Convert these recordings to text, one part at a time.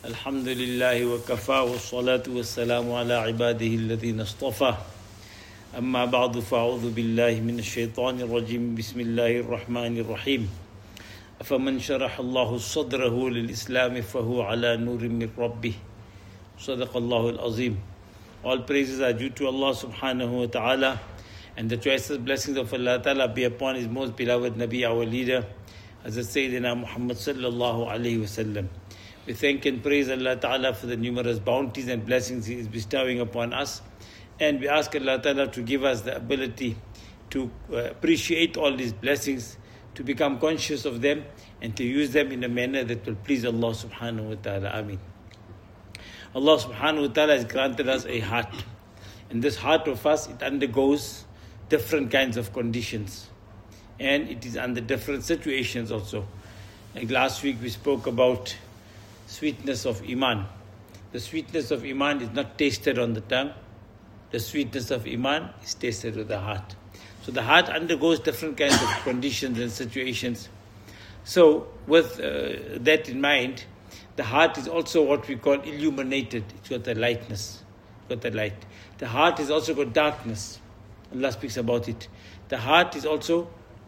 الحمد لله وكفى والصلاة والسلام على عباده الذين اصطفى أما بعد فأعوذ بالله من الشيطان الرجيم بسم الله الرحمن الرحيم فمن شرح الله صدره للإسلام فهو على نور من ربه صدق الله العظيم. All praises are due to Allah subhanahu wa ta'ala, and the choicest blessings of Allah ta'ala be upon His most beloved Nabi, our leader, Hazrat Sayyidina Muhammad sallallahu alayhi wa sallam. We thank and praise Allah ta'ala for the numerous bounties and blessings He is bestowing upon us, and we ask Allah ta'ala to give us the ability to appreciate all these blessings, to become conscious of them, and to use them in a manner that will please Allah subhanahu wa ta'ala. Ameen. Allah subhanahu wa ta'ala has granted us a heart, and this heart of us, it undergoes different kinds of conditions, and it is under different situations also. Like last week we spoke about sweetness of Iman. The sweetness of Iman is not tasted on the tongue. The sweetness of Iman is tasted with the heart. So the heart undergoes different kinds of conditions and situations. So with that in mind, the heart is also what we call illuminated. It's got the lightness. It's got the light. The heart is also got darkness. Allah speaks about it. The heart is also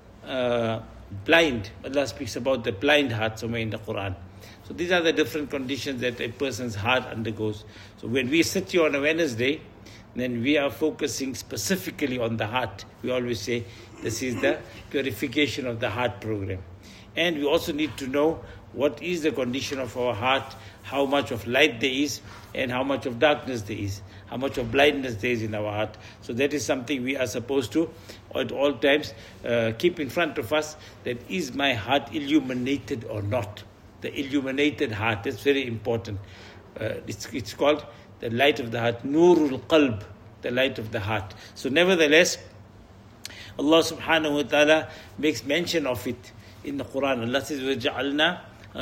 blind. Allah speaks about the blind heart somewhere in the Quran. So these are the different conditions that a person's heart undergoes. So when we sit here on a Wednesday, then we are focusing specifically on the heart. We always say this is the purification of the heart program. And we also need to know what is the condition of our heart, how much of light there is, and how much of darkness there is, how much of blindness there is in our heart. So that is something we are supposed to, at all times, keep in front of us, that is my heart illuminated or not? The illuminated heart, that's very important. It's called the light of the heart, Nurul Qalb, the light of the heart. So nevertheless, Allah subhanahu wa ta'ala makes mention of it in the Quran. Allah says, وَجَعَلْنَا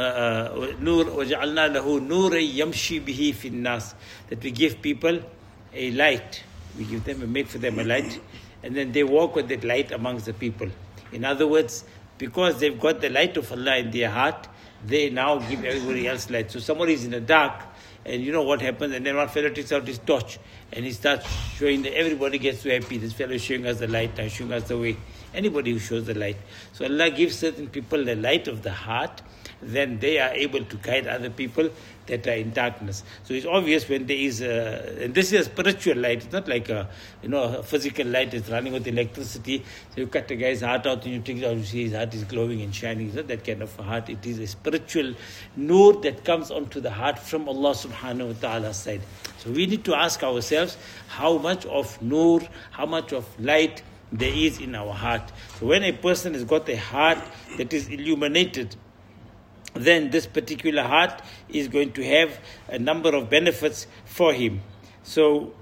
لَهُ نُورًا يَمْشِي بِهِ فِي النَّاسِ, that we give people a light. We give them, we make for them a light, and then they walk with that light amongst the people. In other words, because they've got the light of Allah in their heart, they now give everybody else light. So somebody is in the dark, and you know what happens, and then one fellow takes out his torch, and he starts showing that everybody gets so happy. This fellow is showing us the light, now showing us the way. Anybody who shows the light. So Allah gives certain people the light of the heart, then they are able to guide other people that are in darkness. So it's obvious when there is and this is a spiritual light. It's not like a physical light that's running with electricity. So you cut a guy's heart out and you take it out, you see his heart is glowing and shining. It's not that kind of a heart. It is a spiritual nur that comes onto the heart from Allah subhanahu wa ta'ala's side. So we need to ask ourselves how much of nur, how much of light there is in our heart. So when a person has got a heart that is illuminated, then this particular heart is going to have a number of benefits for him. So,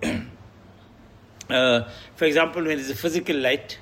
for example, when there's a physical light,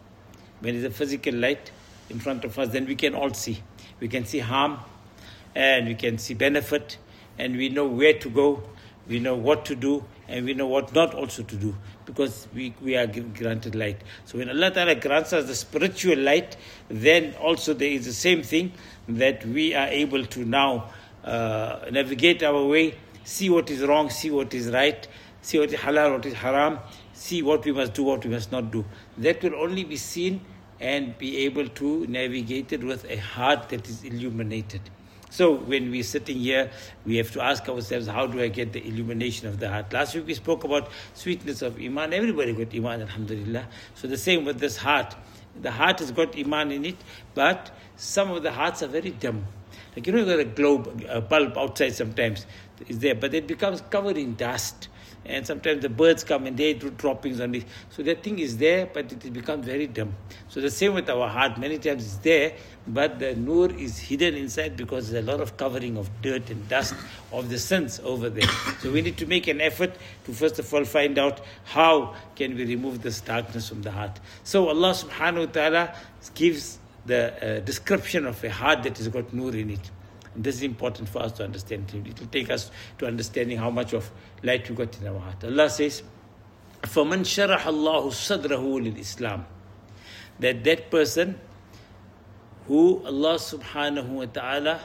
in front of us, then we can all see. We can see harm, and we can see benefit, and we know where to go, we know what to do, and we know what not also to do, because we are granted light. So when Allah Ta'ala grants us the spiritual light, then also there is the same thing, that we are able to now navigate our way, see what is wrong, see what is right, see what is halal, what is haram, see what we must do, what we must not do. That will only be seen and be able to navigate it with a heart that is illuminated. So when we're sitting here, we have to ask ourselves, how do I get the illumination of the heart? Last week we spoke about sweetness of Iman. Everybody got Iman, alhamdulillah. So the same with this heart. The heart has got Iman in it, but some of the hearts are very dim. Like, you got a bulb outside sometimes is there, but it becomes covered in dust. And sometimes the birds come and they do droppings on it. So that thing is there, but it becomes very dim. So the same with our heart. Many times it's there, but the nur is hidden inside because there's a lot of covering of dirt and dust of the sins over there. So we need to make an effort to first of all find out how can we remove this darkness from the heart. So Allah subhanahu wa ta'ala gives the description of a heart that has got nur in it. And this is important for us to understand. It will take us to understanding how much of light we got in our heart. Allah says, فَمَنْ شَرَحَ اللَّهُ صَدْرَهُ لِلْإِسْلَامِ, that person who Allah subhanahu wa ta'ala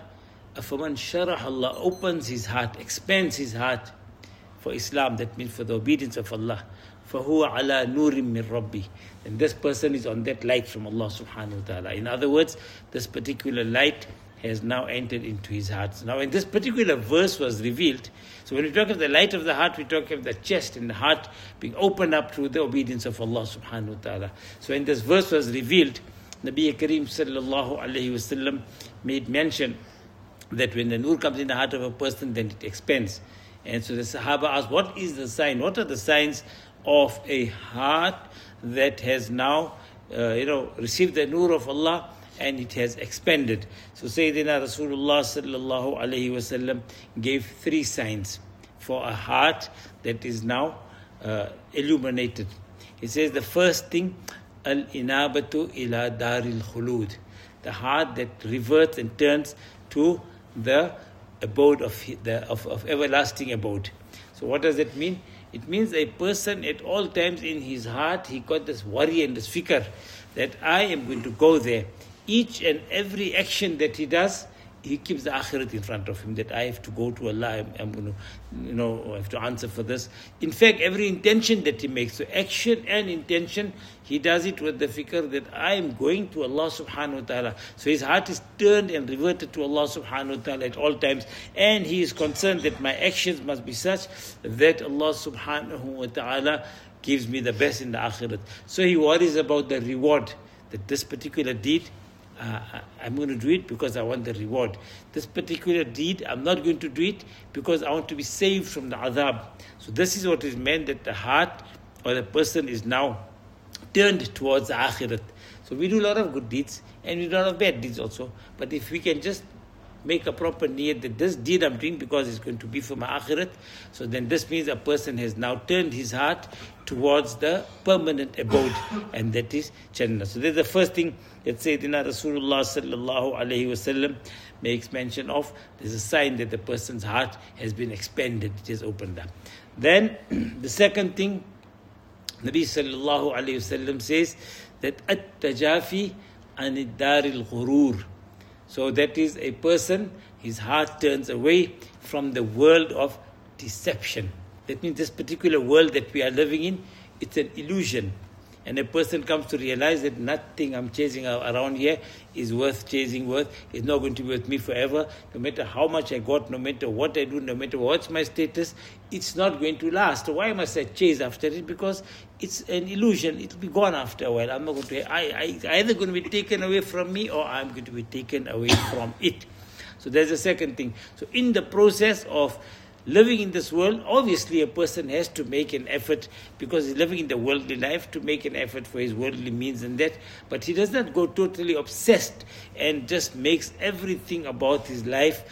فَمَنْ شَرَحَ Allah opens his heart, expands his heart for Islam, that means for the obedience of Allah. فَهُوَ عَلَى نُورٍ مِّن رَبِّهِ. And this person is on that light from Allah subhanahu wa ta'ala. In other words, this particular light has now entered into his heart. Now, when this particular verse was revealed, so when we talk of the light of the heart, we talk of the chest and the heart being opened up through the obedience of Allah subhanahu wa ta'ala. So when this verse was revealed, Nabi Kareem sallallahu alayhi wasallam made mention that when the nur comes in the heart of a person, then it expands. And so the Sahaba asked, what is the sign? What are the signs of a heart that has now, received the nur of Allah and it has expanded? So Sayyidina Rasulullah sallallahu alayhi wasallam gave 3 signs for a heart that is now illuminated. He says the first thing, al-inabatu ila daril khulud, the heart that reverts and turns to the abode of everlasting abode. So what does it mean? It means a person at all times in his heart, he got this worry and this fikr that I am going to go there. Each and every action that he does, he keeps the akhirat in front of him, that I have to go to Allah, I'm going to, I have to answer for this. In fact, every intention that he makes, so action and intention, he does it with the fikr that I am going to Allah subhanahu wa ta'ala. So his heart is turned and reverted to Allah subhanahu wa ta'ala at all times, and he is concerned that my actions must be such that Allah subhanahu wa ta'ala gives me the best in the akhirat. So he worries about the reward, that this particular deed, I'm going to do it because I want the reward. This particular deed, I'm not going to do it because I want to be saved from the adhab. So this is what is meant, that the heart or the person is now turned towards the akhirat. So we do a lot of good deeds and we do a lot of bad deeds also. But if we can just make a proper niyat that this deed I'm doing because it's going to be for my akhirat, so then this means a person has now turned his heart towards the permanent abode, and that is Jannah. So that's the first thing that Sayyidina Rasulullah sallallahu alayhi wasallam makes mention of. There's a sign that the person's heart has been expanded, it has opened up. Then the second thing, Nabi sallallahu alayhi wasallam says that at-tajafi anid daril ghurur. So that is a person, his heart turns away from the world of deception. That means this particular world that we are living in, it's an illusion. And a person comes to realize that nothing I'm chasing around here is worth chasing is not going to be with me forever. No matter how much I got, no matter what I do, no matter what's my status, it's not going to last. Why must I chase after it? Because it's an illusion. It'll be gone after a while. I'm not going to. I either going to be taken away from me or I'm going to be taken away from it. So there's a second thing. So in the process of living in this world, obviously a person has to make an effort because he's living in the worldly life, to make an effort for his worldly means and that. But he does not go totally obsessed and just makes everything about his life,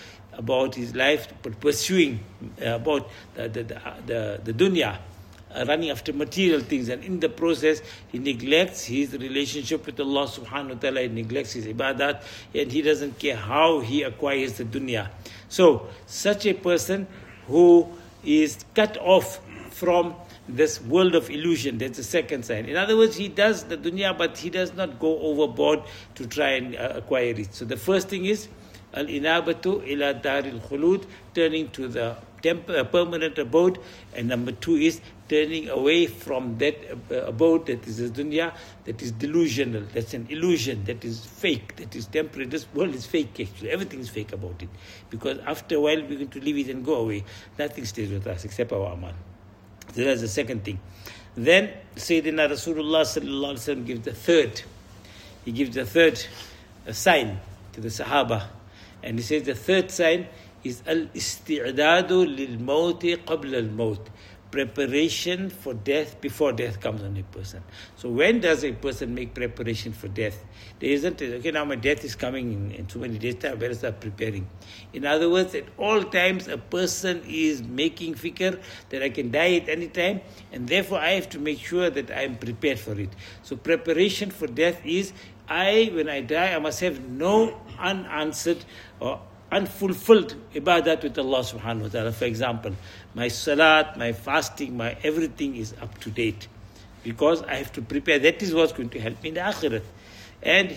but pursuing about the dunya, running after material things, and in the process he neglects his relationship with Allah subhanahu wa ta'ala, he neglects his ibadat, and he doesn't care how he acquires the dunya. So such a person who is cut off from this world of illusion, that's the second sign. In other words, he does the dunya, but he does not go overboard to try and acquire it. So the first thing is al-inabatu ila daril khulud, turning to the permanent abode. And number 2 is turning away from that abode that is the dunya, that is delusional, that's an illusion, that is fake, that is temporary. This world is fake actually, everything is fake about it. Because after a while we're going to leave it and go away. Nothing stays with us except our amal. So that's the second thing. Then Sayyidina Rasulullah sallallahu alaihi wasallam gives the third. He gives the third sign to the Sahaba. And he says the third sign is al-isti'dadu lil-mawti qabla al-mawt. Preparation for death before death comes on a person. So when does a person make preparation for death? There isn't, okay, now my death is coming in so many days time, I better start preparing. In other words, at all times a person is making fikr that I can die at any time, and therefore I have to make sure that I am prepared for it. So preparation for death is, when I die, I must have no unanswered or unfulfilled ibadat with Allah subhanahu wa ta'ala. For example, my salat, my fasting, my everything is up to date, because I have to prepare. That is what's going to help me in the akhirat. and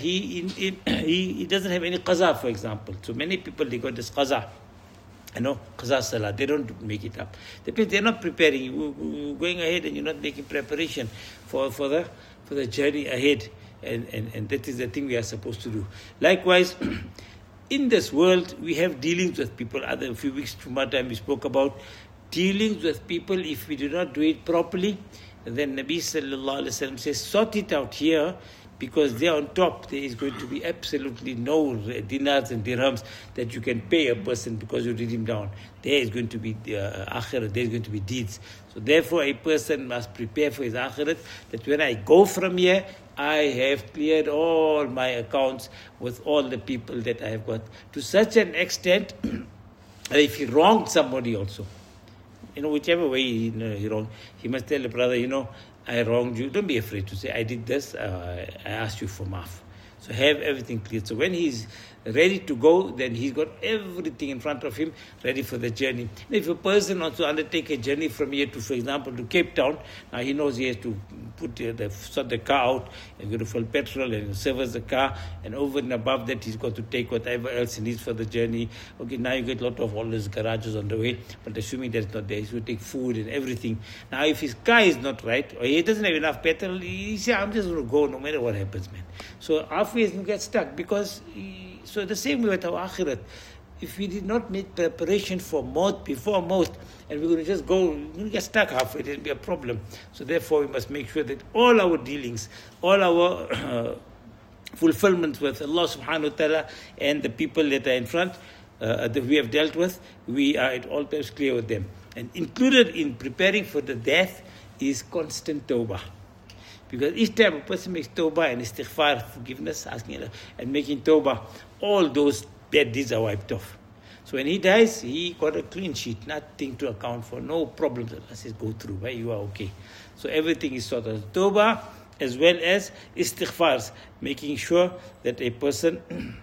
he doesn't have any qaza, for example. So many people, they got this qaza. Qaza salah, they don't make it up. They're not preparing. You're going ahead and you're not making preparation for the journey ahead. And that is the thing we are supposed to do. Likewise, in this world, we have dealings with people. A few weeks from our time, we spoke about dealings with people. If we do not do it properly, then Nabi sallallahu alaihi wasallam says, sort it out here, because there on top, there is going to be absolutely no dinars and dirhams that you can pay a person because you read him down. There is going to be akhirat, there is going to be deeds. So therefore, a person must prepare for his akhirat, that when I go from here, I have cleared all my accounts with all the people that I have got. To such an extent, that if he wronged somebody also, whichever way he wronged, he must tell the brother, I wronged you. Don't be afraid to say, I did this, I asked you for maaf. So have everything clear. So when he's ready to go, then he's got everything in front of him ready for the journey. And if a person wants to undertake a journey from here to, for example, to Cape Town, now he knows he has to sort the car out and go to full petrol and service the car, and over and above that he's got to take whatever else he needs for the journey. Okay, now you get a lot of all those garages on the way, but assuming that's not there, he's going to take food and everything. Now if his car is not right, or he doesn't have enough petrol, he says, I'm just going to go no matter what happens, man. So halfway he's going to get stuck, because so the same way with our akhirat. If we did not make preparation for maut, before maut, and we're going to just go, we're going to get stuck halfway, it'll be a problem. So therefore we must make sure that all our dealings, all our fulfillments with Allah subhanahu wa ta'ala and the people that are in front, that we have dealt with, we are at all times clear with them. And included in preparing for the death is constant tawbah. Because each time a person makes tawbah and istighfar, forgiveness, asking Allah, and making tawbah, all those bad deeds are wiped off. So when he dies, he got a clean sheet, nothing to account for, no problems. Allah says, go through, right? You are okay. So everything is sort of tawbah as well as istighfars, making sure that a person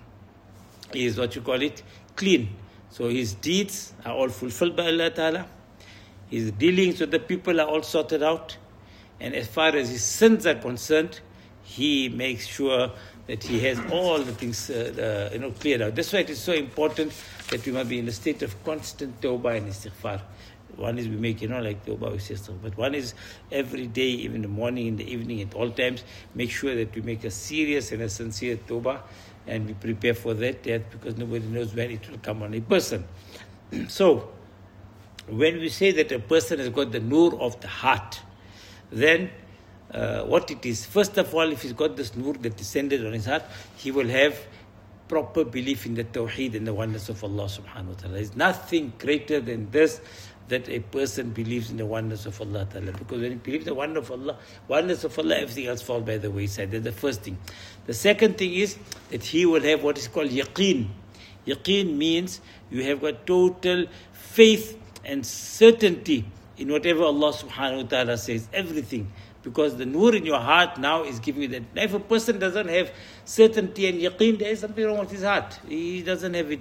is clean. So his deeds are all fulfilled by Allah Ta'ala. His dealings with the people are all sorted out. And as far as his sins are concerned, he makes sure that he has all the things cleared out. That's why it is so important that we must be in a state of constant tawbah and istighfar. One is we make, like tawbah, we say istighfar. But one is every day, even in the morning, in the evening, at all times, make sure that we make a serious and a sincere tawbah, and we prepare for that death, because nobody knows when it will come on a person. So, when we say that a person has got the nur of the heart, then what it is, first of all, if he's got this nur that descended on his heart, he will have proper belief in the tawheed and the oneness of Allah subhanahu wa ta'ala. There's nothing greater than this, that a person believes in the oneness of Allah ta'ala. Because when he believes in the oneness of Allah, everything else falls by the wayside. That's the first thing. The second thing is that he will have what is called yaqeen. Yaqeen means you have got total faith and certainty in whatever Allah subhanahu wa ta'ala says, everything. Because the nur in your heart now is giving you that. Now if a person doesn't have certainty and yaqeen, there is something wrong with his heart. He doesn't have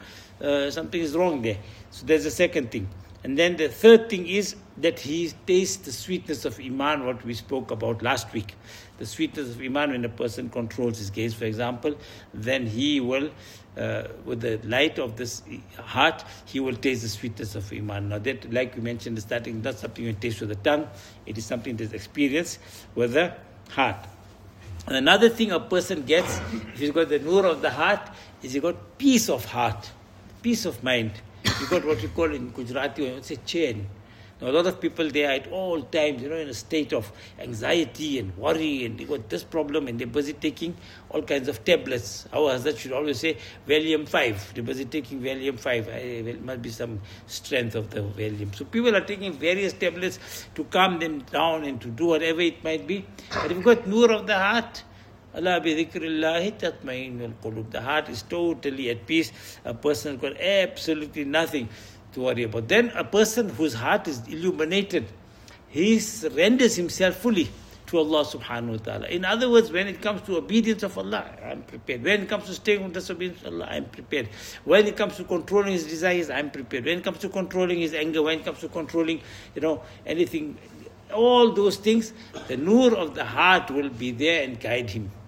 it, something is wrong there. So there's the second thing. And then the third thing is that he tastes the sweetness of Iman, what we spoke about last week. The sweetness of Iman, when a person controls his gaze, for example, then he will, with the light of this heart, he will taste the sweetness of Iman. Now that, like we mentioned in the starting, not something you taste with the tongue, it is something that's experienced with the heart. And another thing a person gets, if he's got the nur of the heart, is he got peace of heart, peace of mind. You got what we call in Gujarati, I would say chain. Now, a lot of people, they are at all times, in a state of anxiety and worry, and they got this problem, and they're busy taking all kinds of tablets. Our Hazrat should always say, Valium 5. They're busy taking Valium 5. There must be some strength of the Valium. So people are taking various tablets to calm them down and to do whatever it might be. But if you've got nur of the heart, Allah bi dhikrillahi tatma'innul qulub. The heart is totally at peace. A person has got absolutely nothing to worry about. Then a person whose heart is illuminated, he renders himself fully to Allah subhanahu wa ta'ala. In other words, when it comes to obedience of Allah, I'm prepared. When it comes to staying with disobedience of Allah, I'm prepared. When it comes to controlling his desires, I'm prepared. When it comes to controlling his anger, when it comes to controlling, anything, all those things, the nur of the heart will be there and guide him.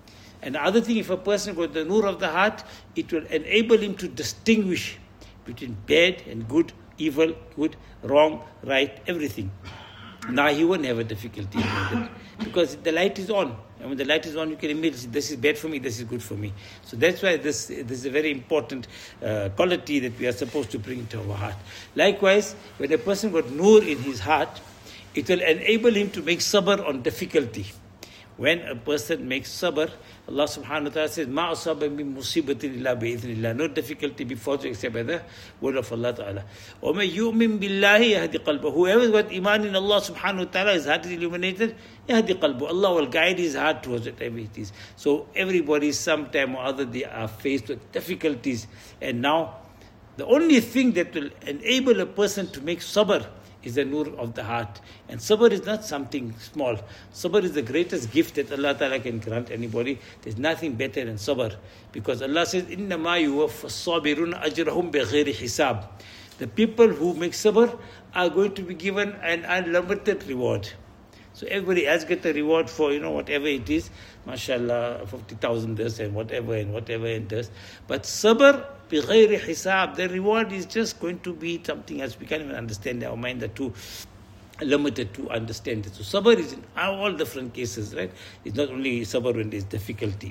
And the other thing, if a person got the nur of the heart, it will enable him to distinguish between bad and good, evil, good, wrong, right, everything. Now he won't have a difficulty in that, because the light is on. And when the light is on, you can immediately say, this is bad for me, this is good for me. So that's why this is a very important quality that we are supposed to bring into our heart. Likewise, when a person got nur in his heart, it will enable him to make sabr on difficulty. When a person makes sabr, Allah subhanahu wa ta'ala says, Ma asaba min musibatin illa bi'idhnillah. No difficulty before you except by the word of Allah ta'ala. Wa man yu'min billahi yahdi qalbah. Whoever got iman in Allah subhanahu wa ta'ala, his heart is illuminated, yahdi qalbah. Allah will guide his heart towards whatever it is. So everybody, sometime or other, they are faced with difficulties. And now, the only thing that will enable a person to make sabr is the nur of the heart. And sabr is not something small. Sabr is the greatest gift that Allah Ta'ala can grant anybody. There's nothing better than sabr. Because Allah says, إِنَّمَا يُوَفَّ الصَّابِرُونَ أَجْرَهُمْ بِغَيْرِ حِسَابٍ. The people who make sabr are going to be given an unlimited reward. So everybody else get a reward for, whatever it is. MashaAllah, 50,000 this and whatever it does. But sabr, بِغَيْرِ حِسَابٍ, the reward is just going to be something else. We can't even understand. Our mind are too limited to understand it. So sabr is in all different cases, right? It's not only sabr when there's difficulty.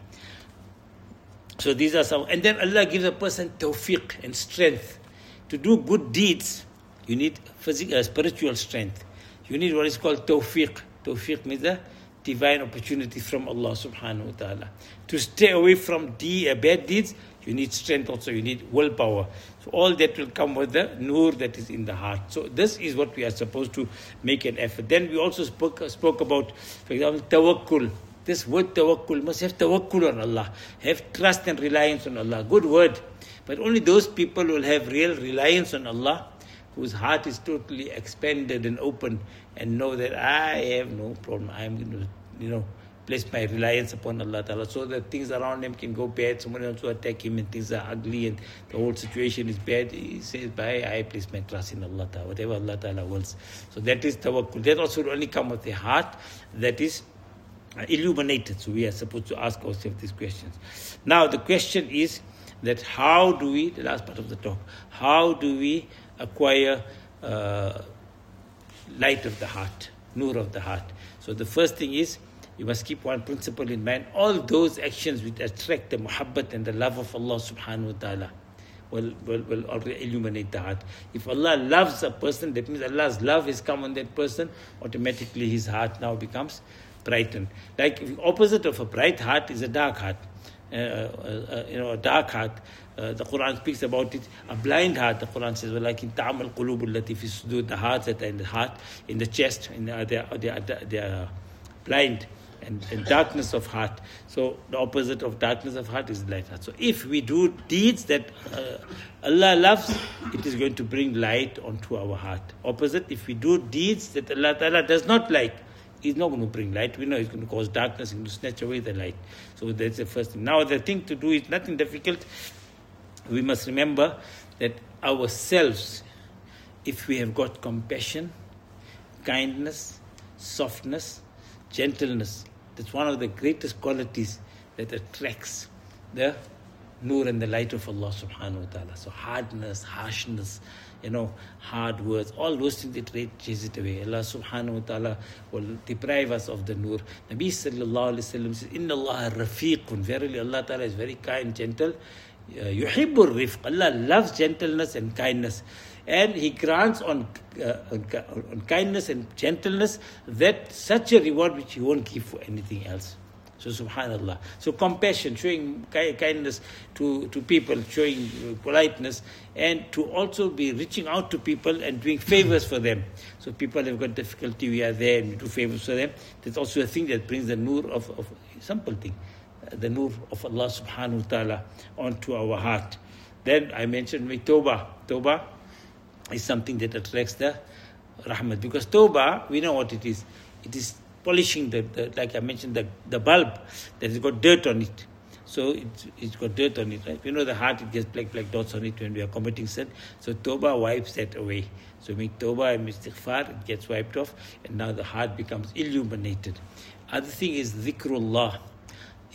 So these are some. And then Allah gives a person tawfiq and strength. To do good deeds, you need spiritual strength. You need what is called tawfiq. Tawfiq means a divine opportunity from Allah subhanahu wa ta'ala. To stay away from bad deeds, you need strength also, you need willpower. So all that will come with the nur that is in the heart. So this is what we are supposed to make an effort. Then we also spoke about, for example, tawakkul. This word tawakkul, must have tawakkul on Allah. Have trust and reliance on Allah. Good word. But only those people will have real reliance on Allah, whose heart is totally expanded and open, and know that I have no problem. I am going to, place my reliance upon Allah Ta'ala, so that things around him can go bad. Someone wants to attack him and things are ugly and the whole situation is bad. He says, I place my trust in Allah Ta'ala, whatever Allah Ta'ala wills. So that is tawakkul. That also will only come with a heart that is illuminated. So we are supposed to ask ourselves these questions. Now the question is that how do we, the last part of the talk, how do we acquire light of the heart, nur of the heart? So the first thing is, you must keep one principle in mind. All those actions which attract the muhabbat and the love of Allah subhanahu wa ta'ala will already illuminate the heart. If Allah loves a person, that means Allah's love has come on that person, automatically his heart now becomes brightened. Like the opposite of a bright heart is a dark heart. A dark heart. The Quran speaks about it. A blind heart, the Quran says, وَلَكِنْ تَعْمَ الْقُلُوبُ الَّتِي فِي الصُّدُورِ. The hearts that are in the heart, in the chest, they are blind and darkness of heart. So the opposite of darkness of heart is light heart. So if we do deeds that Allah loves, it is going to bring light onto our heart. Opposite, if we do deeds that Allah Ta'ala does not like, He's not going to bring light. We know He's going to cause darkness. He's going to snatch away the light. So that's the first thing. Now the thing to do is nothing difficult. We must remember that ourselves, if we have got compassion, kindness, softness, gentleness, that's one of the greatest qualities that attracts the nur and the light of Allah subhanahu wa ta'ala. So hardness, harshness, hard words, all those things that chase it away. Allah subhanahu wa ta'ala will deprive us of the nur. Nabi sallallahu alayhi wa sallam says, Inna Allah rafiqun. Verily Allah ta'ala is very kind, gentle. Yuhibbur rifq. Allah loves gentleness and kindness. And He grants on kindness and gentleness that such a reward which He won't give for anything else. So subhanallah. So compassion, showing kindness to people, showing politeness, and to also be reaching out to people and doing favors for them. So people have got difficulty, we are there and we do favors for them. That's also a thing that brings the nur of simple thing, the nur of Allah subhanahu wa ta'ala onto our heart. Then I mentioned tawbah. Tawbah is something that attracts the rahmat. Because tawbah, we know what it is. It is polishing like I mentioned, the bulb that has got dirt on it. So it's got dirt on it, right? The heart, it gets black dots on it when we are committing sin. So tawbah wipes that away. So make tawbah and istighfar, it gets wiped off, and now the heart becomes illuminated. Other thing is dhikrullah.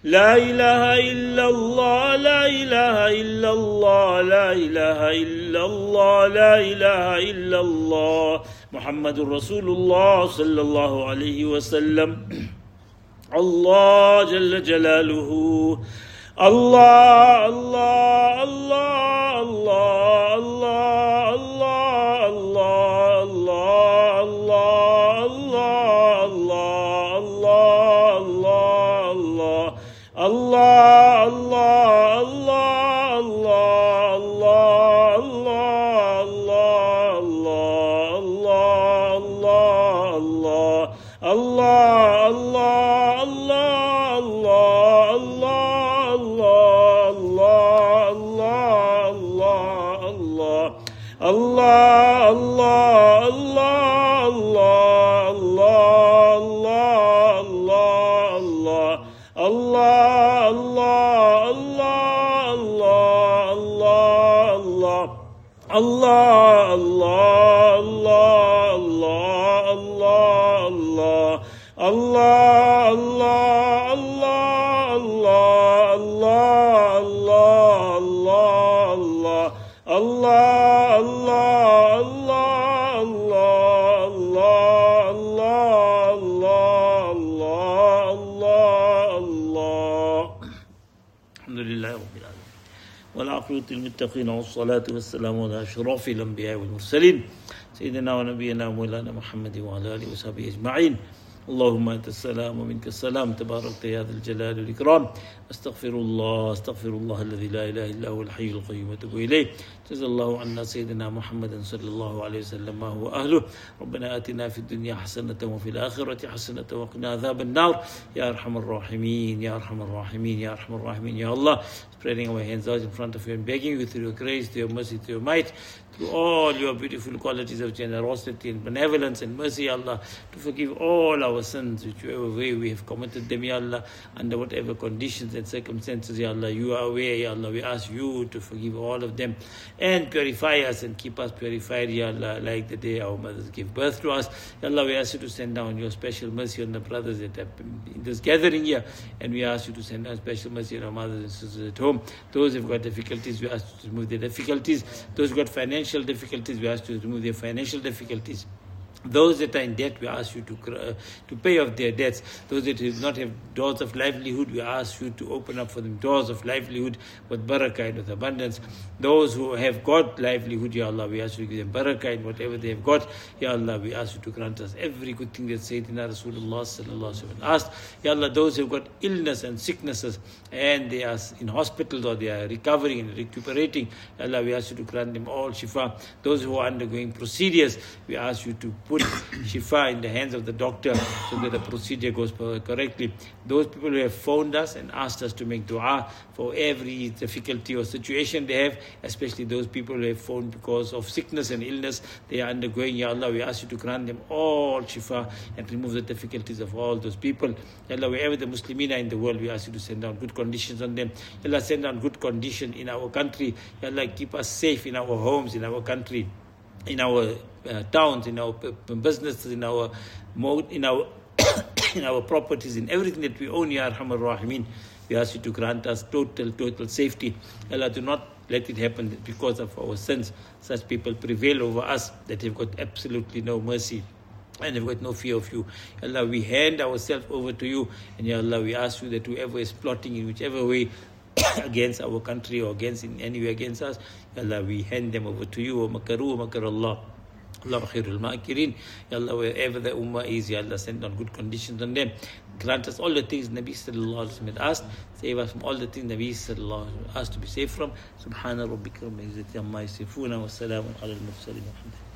لا إله إلا الله لا إله إلا الله لا إله إلا الله لا إله إلا الله محمد رسول الله صلى الله عليه وسلم الله جل جلاله الله الله الله الله الله الله الله الله الله الله الله الله الله الله والعاقبة للمتقين والصلاة والسلام على أشرف الأنبياء والمرسلين سيدنا ونبينا مولانا محمد وعلى آله وصحبه أجمعين اللهم أنت السلام ومنك السلام تبارك يا ذا الجلال والإكرام أستغفر الله الذي لا إله إلا هو الحي القيوم وأتوب إليه جزا الله عنا سيدنا محمد صلى الله عليه وسلم ما هو أهله ربنا آتنا في الدنيا حسنة وفي الآخرة حسنة وقنا عذاب النار يا أرحم الراحمين يا أرحم الراحمين يا أرحم الراحمين يا Allah, spreading our hands out in front of you and begging you through your grace, through your mercy, through your might, through all your beautiful qualities of generosity and benevolence and mercy, Ya Allah, to forgive all our sins, whichever way we have committed them, Ya Allah, under whatever conditions and circumstances, Ya Allah, you are aware, Ya Allah, we ask you to forgive all of them and purify us and keep us purified, Ya Allah, like the day our mothers gave birth to us. Ya Allah, we ask you to send down your special mercy on the brothers that have been in this gathering here, and we ask you to send down special mercy on our mothers and sisters at home. Those who've got difficulties, we ask you to remove their difficulties. Those who've got financial difficulties, we ask you to remove their financial difficulties. Those that are in debt, we ask you to pay off their debts. Those that do not have doors of livelihood, we ask you to open up for them doors of livelihood with barakah and with abundance. Those who have got livelihood, Ya Allah, we ask you to give them barakah in whatever they have got. Ya Allah, we ask you to grant us every good thing that Sayyidina Rasulullah sallallahu alaihi wasallam asked. Ya Allah, those who have got illness and sicknesses and they are in hospitals or they are recovering and recuperating, Ya Allah, we ask you to grant them all shifa. Those who are undergoing procedures, we ask you to put shifa in the hands of the doctor so that the procedure goes correctly. Those people who have phoned us and asked us to make dua for every difficulty or situation they have, especially those people who have phoned because of sickness and illness they are undergoing, Ya Allah, we ask you to grant them all shifa and remove the difficulties of all those people. Ya Allah, wherever the Muslimin are in the world, we ask you to send down good conditions on them. Ya Allah, send down good condition in our country. Ya Allah, keep us safe in our homes, in our country, in our towns, in our businesses, in our in our properties, in everything that we own, Ya Arhamar Rahimin. We ask you to grant us total safety. Allah, do not let it happen that because of our sins, such people prevail over us that have got absolutely no mercy and have got no fear of you. Allah, we hand ourselves over to you, and Ya Allah, we ask you that whoever is plotting in whichever way against our country or against in any way against us, Ya Allah, we hand them over to you. Makaru makar Allah. Allah khairul makirin. Ya Allah, wherever the ummah is, Ya Allah, send on good conditions on them. Grant us all the things Nabi sallallahu alaihi wasallam asked. Save us from all the things Nabi sallallahu alaihi wasallam asked to be saved from. Subhana rabbika rabbil izzati amma yasifuna wa salamun ala al-mursalin.